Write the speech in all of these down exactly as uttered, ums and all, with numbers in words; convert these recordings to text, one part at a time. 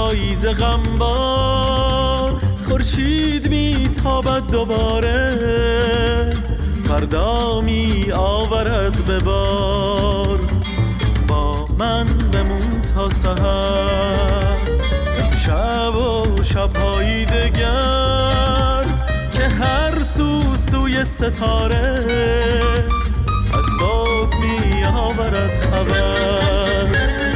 پاییز غمبار، خورشید میتابد دوباره، فردا می آورد به بار. با من بمون تا سحر، شب و شب‌های دگر، که هر سو سوی ستاره از صبح می آورد خبر.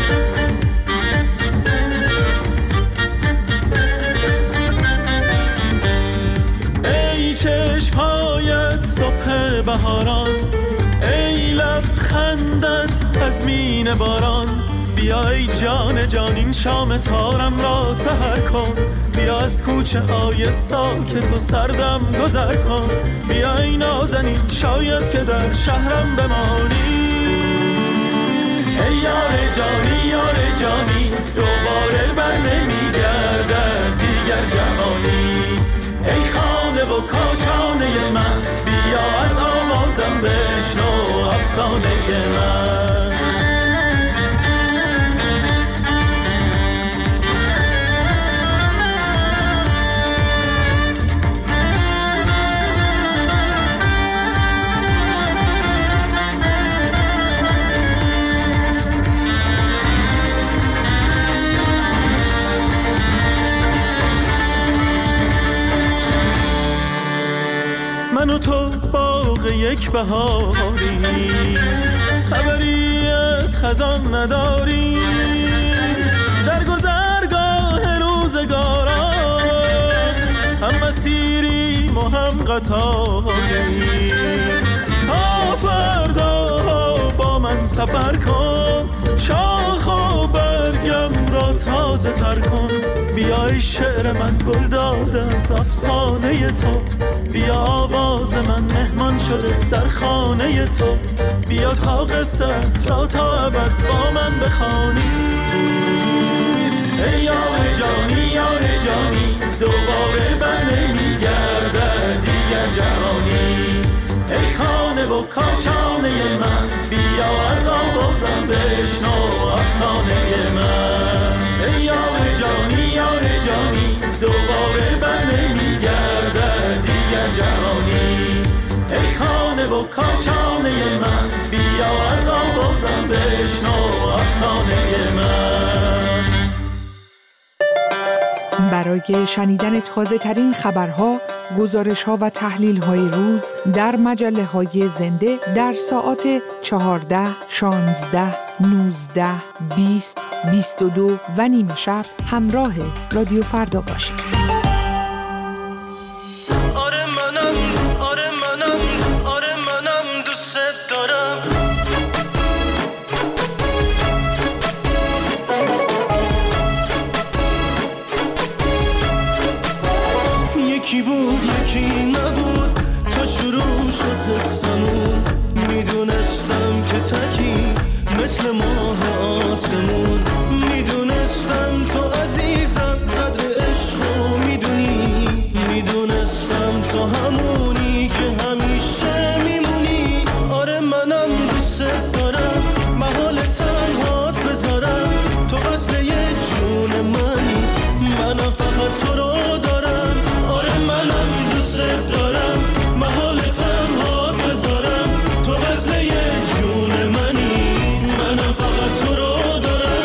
ای چشم‌هایت صبح بهاران، ای لبخندت تضمین باران، بیا ای جان جان این شام تارم را سحر کن، بیا از کوچه های ساکت و سردم گذر کن، بیا ای نازنین شاید که در شهرم بمانی. ای یار جانی یار جانی، دوباره بر نمیگردد دیگر جوانی. ای خانه و کاشانه من، بیا از آوازم بشنو افسانه من. من و تو باغ یک بهاری، خبری از خزان نداری، در گذرگاه روزگاران هم مسیریم و هم قطاری. تا فردا با من سفر کن، شاخ و برگم را تازه تر کن، بیای شعر من گل داده از افسانه تو، بیا آواز من مهمان شده در خانه تو، بیا تا قصت را تا ابد با من بخوانی. ای یار جانی یار جانی، دوباره بر نمیگردد دیگر جهانی. ای خانه و کاشانه من، بیا از آوازم بشنو افسانه من. ای یار جانی یار جانی، دوباره بر نمیگردد دیگر جهانی. ای خانه و کاشانه من، بیا از آوازم بشنو افسانه من. برای شنیدن تازه ترین خبرها، گزارش ها و تحلیل های روز در مجله های زنده در ساعات چهارده، شانزده، نوزده، بیست، بیست و دو و نیمه شب همراه رادیو فردا باشید. آره منم آره منم آره منم دوست دارم. یکی بود یکی نبود، تا شروع شد قصه‌مون، میدونستم که تکی مثل ماه آسمون، میدونستم تو عزیزم قدر عشقو میدونی، میدونستم تو همونی که همیشه میمونی. آره منم دوست دارم، محال تنهات بذارم، تو وصل یه جون منی، منم فقط تو رو دارم. آره منم دوست دارم، محال تنهات بذارم، تو وصل یه جون منی، منم فقط تو رو دارم.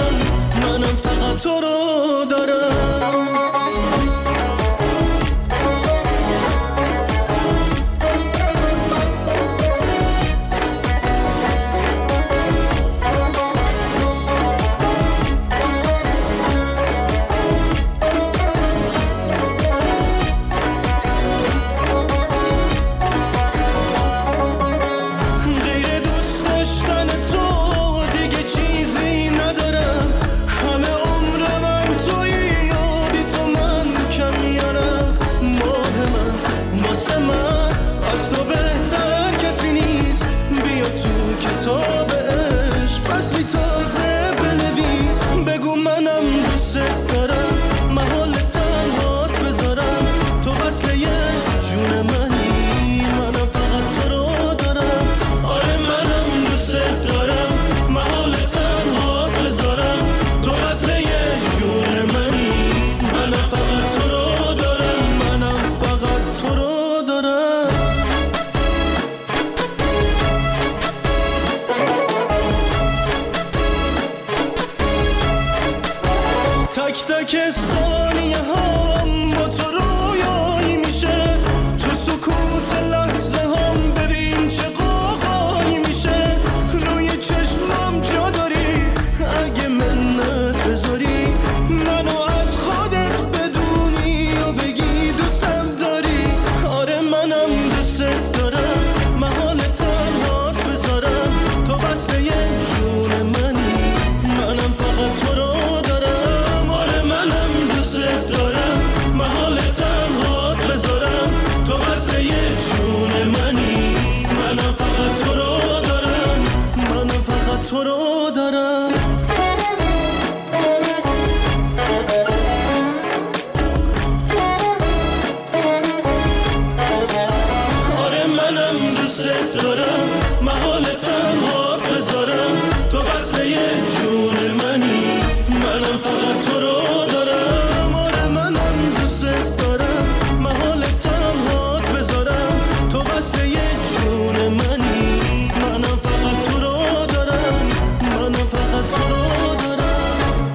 دارم، محال تنهات بذارم. تو بسته جون منی، منم فقط تو رو دارم. آره منم دوست دارم، محال تنهات بذارم. تو بسته جون منی، منم فقط تو رو دارم. منم فقط تو رو دارم.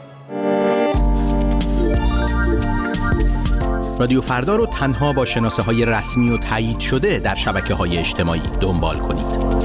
رادیو فردا رو تنها با شناسه های رسمی و تایید شده در شبکه های اجتماعی دنبال کنید.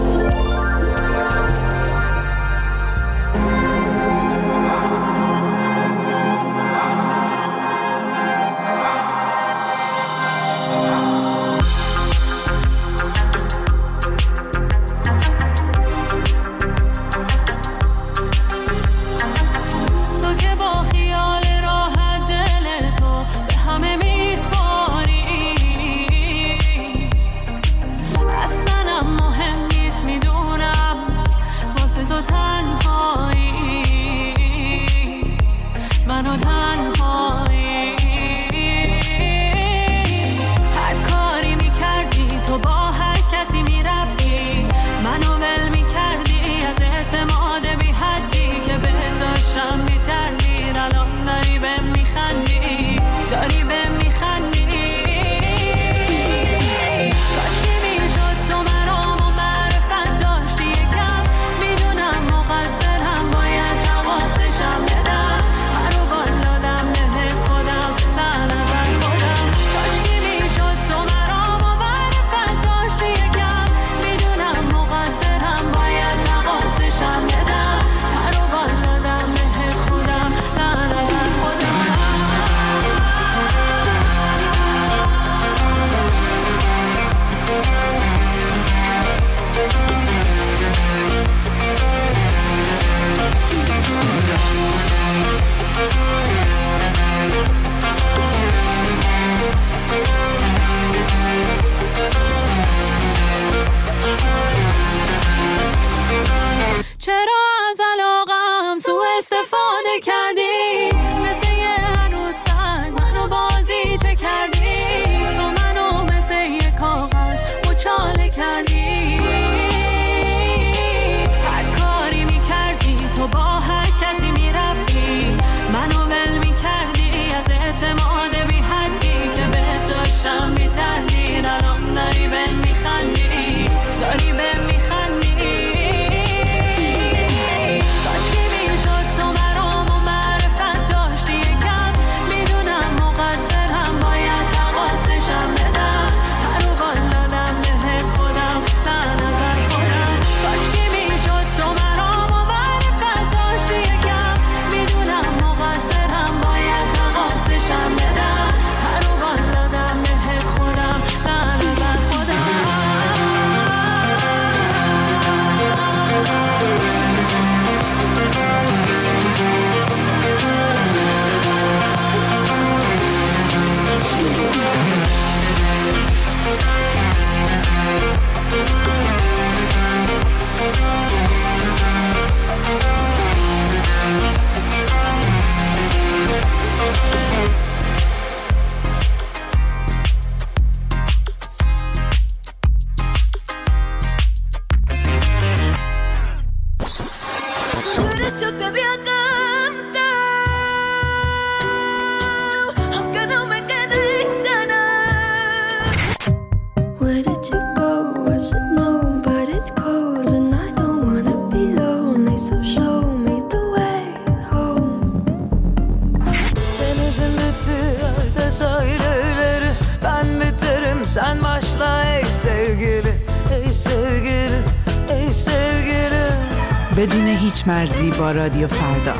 Sen başla ey sevgili, ey sevgili, ey sevgili. بدون هیچ مرزی با رادیو فردا.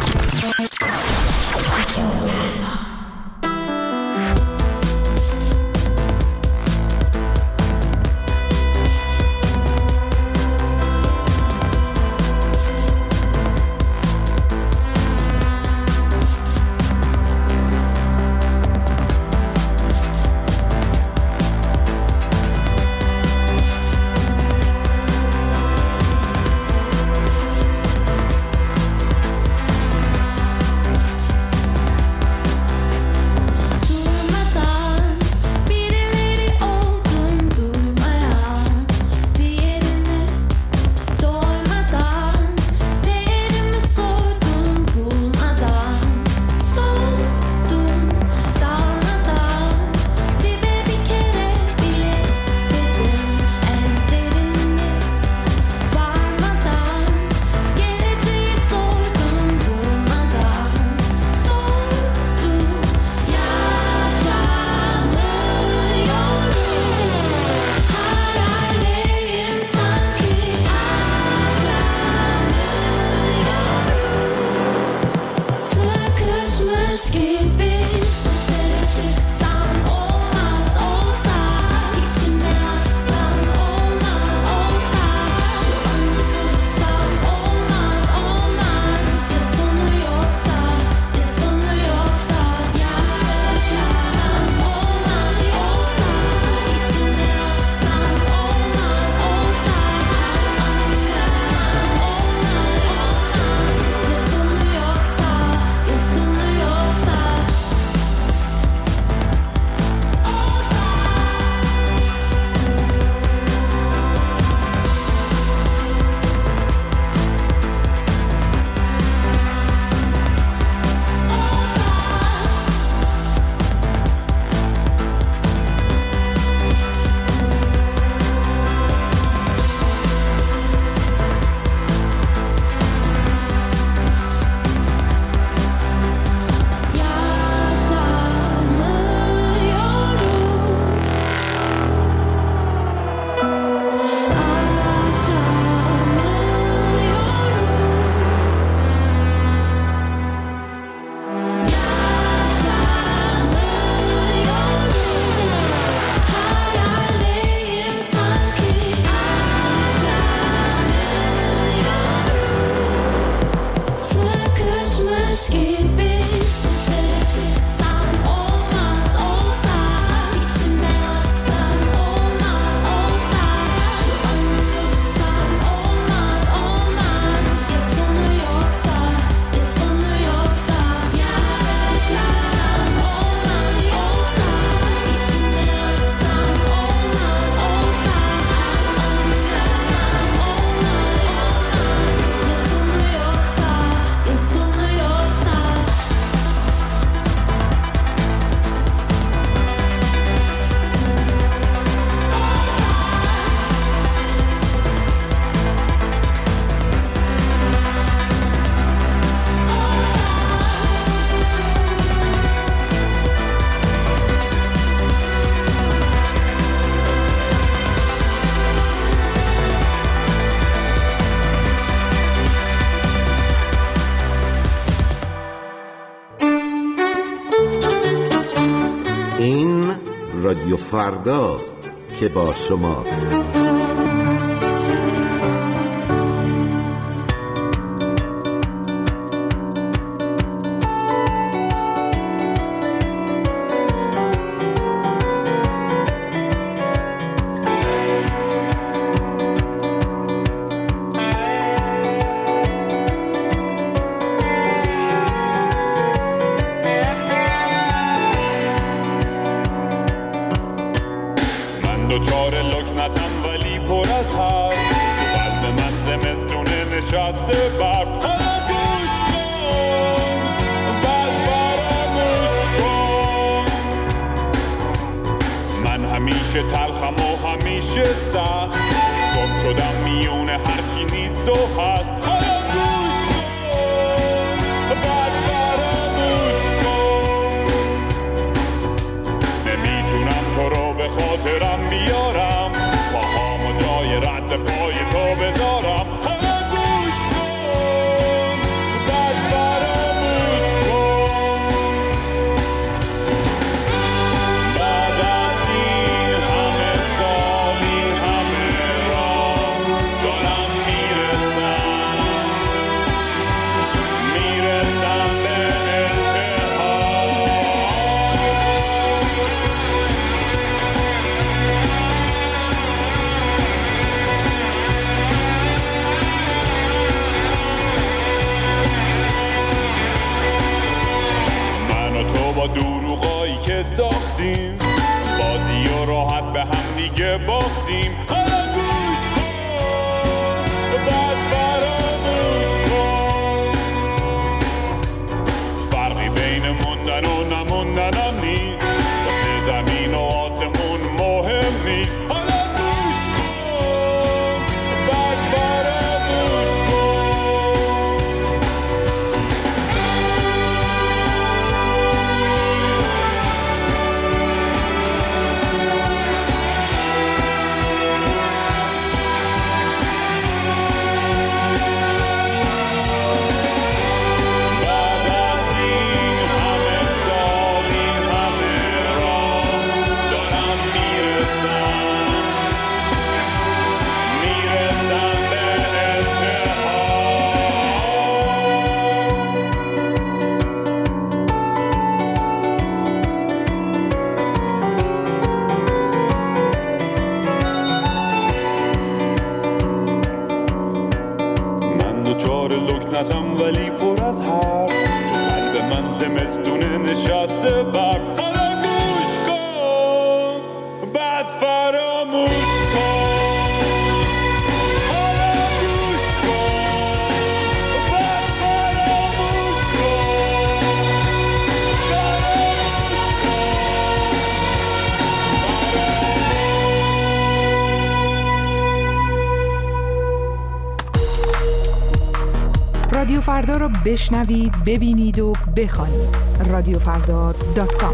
رادیو فرداست که با شماست. دوچار لکنتم ولی پر از حرف، تو قلب من زمستونه نشسته برف. حالا گوش کن بعد فراموش کن، من همیشه تلخم و همیشه سخت، گم شدم میونه هرچی نیست و هست. حالا گوش کن بعد فراموش کن، نمیتونم تو رو به خاطرم بیارم، پاهامو جای رد پای تو بذارم. حالا گوش کن بعد فراموش کن، بعد از این همه سال این همه راه دارم میرسم، میرسم به انتها. تو با دروغایی که ساختیم، بازی و راحت به هم دیگه باختیم. حالا گوش کن بعد فراموش کن، فرقی بین موندن و نموندنم نیست، واسه زمین و آسمون مهم نیست. حالا گوش کن بعد فراموش کن. لکنتم ولی پر از حرف، تو قلب من زمستونه نشسته برف. حالا گوش کن بعد فراموش کن، حالا گوش کن بعد فراموش کن، فراموش کن، رادیو فردا رو بشنوید، ببینید و بخوانید. رادیو فردا دات کام.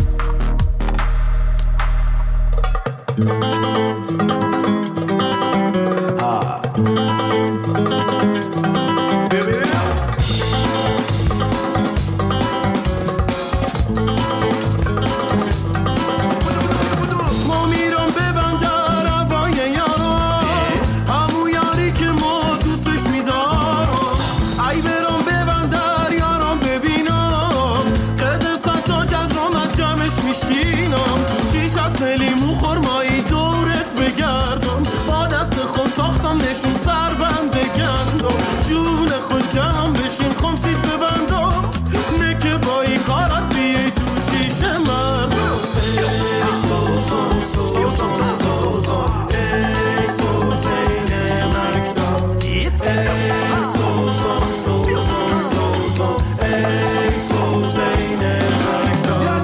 نشون سر بنده گندم، جون خود جمع بشین خمسید ببندم، نه که با این کارت بیای تو چیش مردم. ای سوزان سوزان سوزان ای سوزین مکتب، ای سوزان سوزان سوزان ای سوزین مکتب.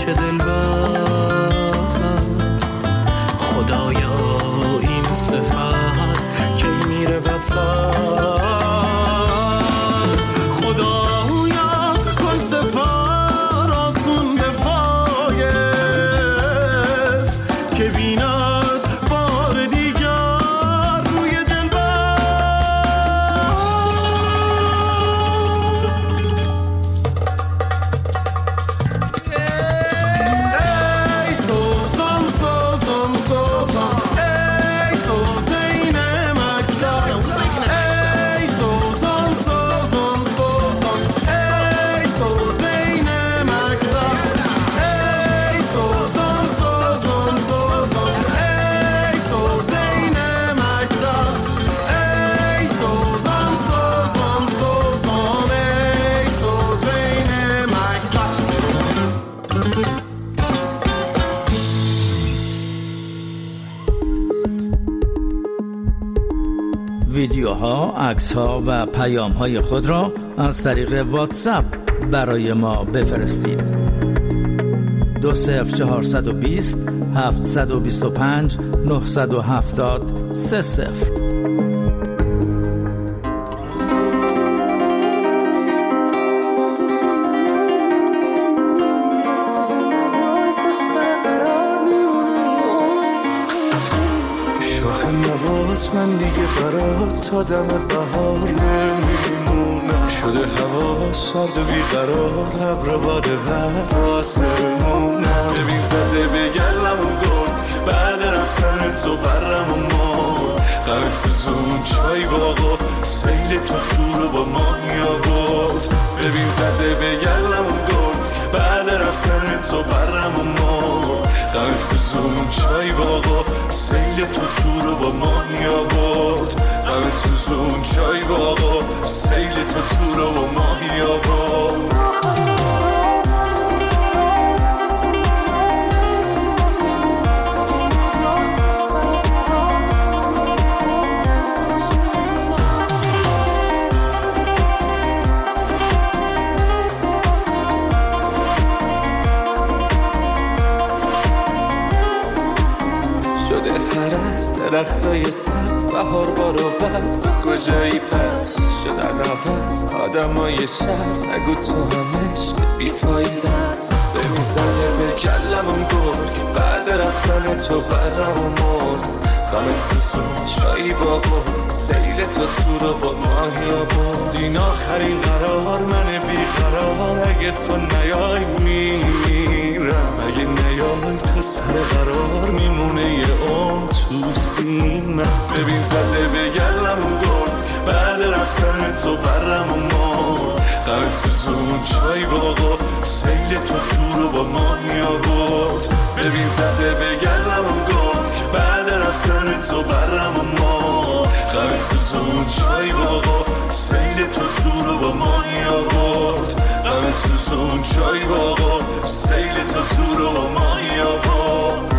دلبر. خدایا این سفر که میره وطن، خدایا کن سفر آسون بفایست که بیند بار دیگر روی دلبر. ای سوزم سوزم سوزم ای سوزین مکتب، ای سوزم سوزم سوزم ای سوزین مکتب، ای سوزم سوزم سوزم ای سوزین مکتب، ای سوزم سوزم سوزم ای سوزین مکتب. ویدیوها، عکس‌ها و پیام‌های خود را از طریق واتساپ برای ما بفرستید. دو صفر چهارصد و بیست هفتصد و بیست و پنج نهصد و هفتاد سه صفر. شاخ نبات من دیگه برات تا دم بهار نمیمونم، شده هوا سرد و بیقرار، ابر باد بعد آسمونم. ببین زده به گلم گل بعد رفتن تو برم و مار، غرق سوزون چای باغا سیل تو تو رو با ماهیا بود. ببین زده به گلم گل بعد رفتن تو برم و مار، غرق سوزون چای باغا سیل تو تو رو با ماهیا بود. غرق سوزون چای باغا سیل تو تو رو با ماهیا بود. درختای سبز بهار بارو بست، تو کجایی پس شدن عوض آدمای شهر، نگو تو همش بیفایده است. ببین زده به کلمم گل بعد رفتن تو برم و مرد، غمت سوزون چایی باقا سیل تو تو رو با ماهیا بود. این آخرین قرار من بیقرار، اگه تو نیای میمیرم، اگه نیای تا سر قرار میمونه یه اون تو سینم. ببین زده به گلم گل بعد رفتن تو برم و مرد، غرق سوزون چای باقا سیل تو تو رو با ماهیا بود. ببین زده به گلم گل بعد رفتن تو برم و مرد، غرق سوزون چای باقا سیل تو تو رو با ماهیا بود. غرق سوزون چای باقا سیل تو تو رو با ماهیا بود.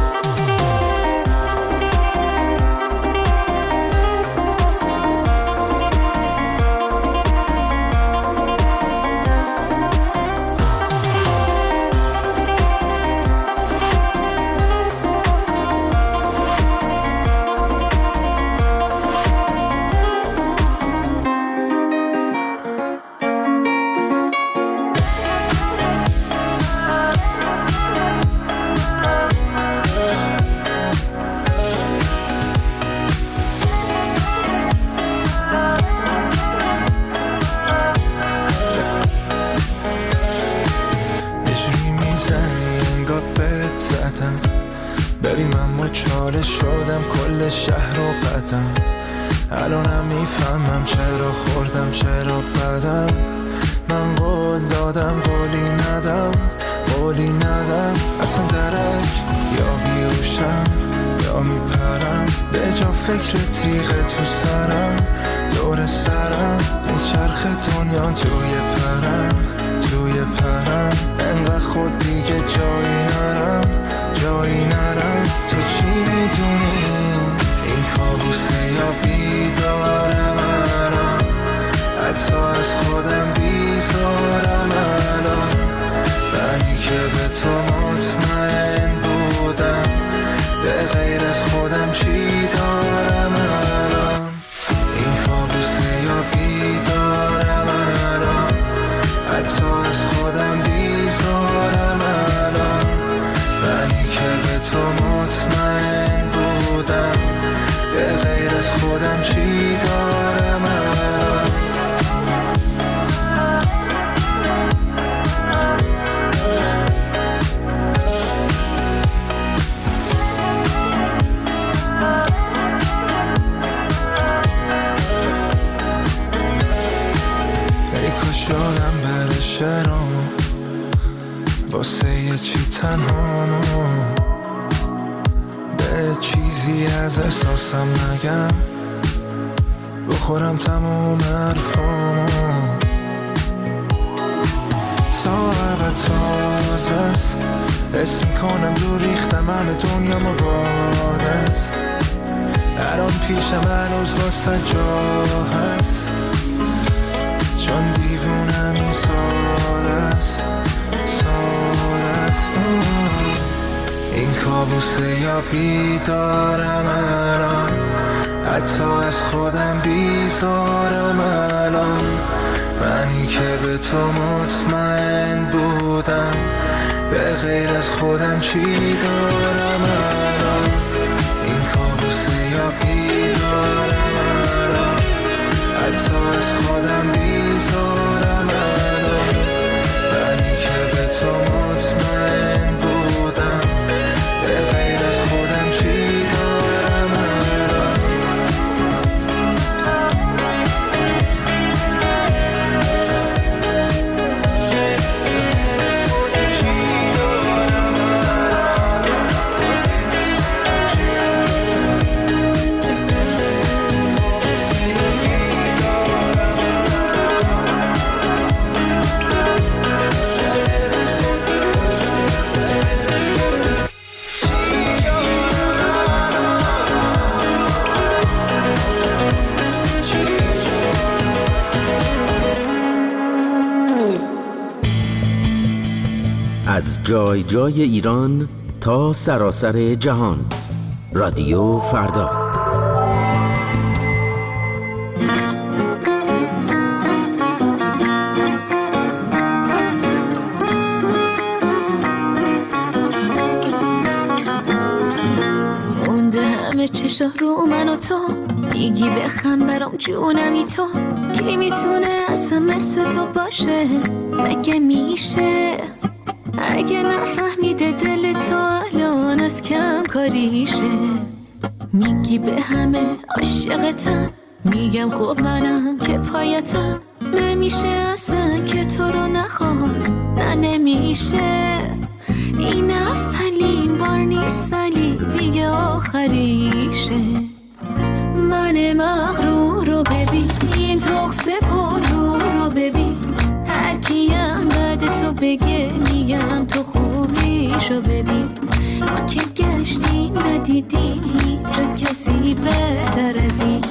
بریم اما چاله شدم کل شهر و قدم، الانم میفهمم چرا خوردم چرا بدم. من قول دادم قولی ندم قولی ندم، اصلا درک یا بیوشم یا میپرم، به جا فکر تیغه تو سرم دور سرم، به چرخ دنیا توی پرم توی پرم، انقدر خود دیگه جایی نرم جایی نرم. تو چی میدونی این کابوسه یا بیدارم الان، حتی از خودم بیزارم الان، منی که به تو واسه یه چی تنهامو، به چیزی از احساسم نگم، بخورم تموم حرفامو. تا عبد تازه است، اسم کنم دور ریختم همه دنیا ما باد است، الان پیشم هنوز واسه جا هست، چون دیوونم این ساده است، ساده است. این کابوسه یا بیدارم الان، حتی از خودم بیزارم الان، منی که به تو مطمئن بودم، به غیر از خودم چی دارم الان. این کابوسه یا بیدارم الان، حتی از خودم بیزارم الان، منی که به تو مطمئن بودم، به غیر از خودم چی دارم الان. از جای جای ایران تا سراسر جهان، رادیو فردا. مونده همه چشا رو من و تو، میگی بخم برام جونمی تو، کی میتونه اصلا مثل تو باشه؟ مگه میشه؟ اگه نفهمیده دل تو الان از کم کاریشه، میگی به همه عاشقتم، میگم خب منم که پایتم، نمیشه اصلا که تو رو نخواست، نه نمیشه. این اولین بار نیست ولی دیگه آخریشه. من مغرور رو ببین، این تخصه پر رو رو ببین، هر کیم بعد تو بگه میگم تو خوبیشو ببین. ما که گشتیم ندیدیم هیچ کسی بهتر از این.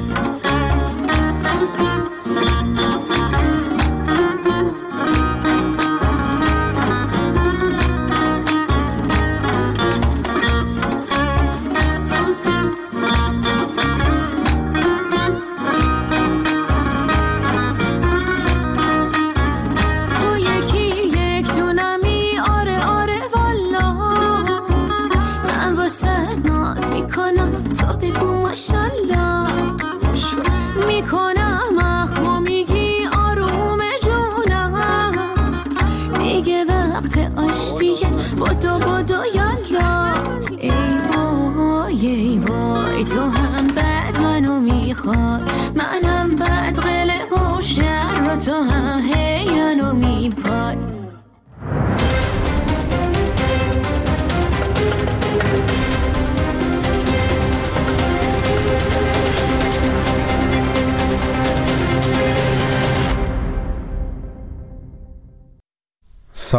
میکنم اخمو میگی آروم جونم، دیگه وقت آشتیه، بدو بدو یالا. ای وای ای وای تو هم بد منو میخوای، منم بد قله و شر، تو هم هی منو میپای.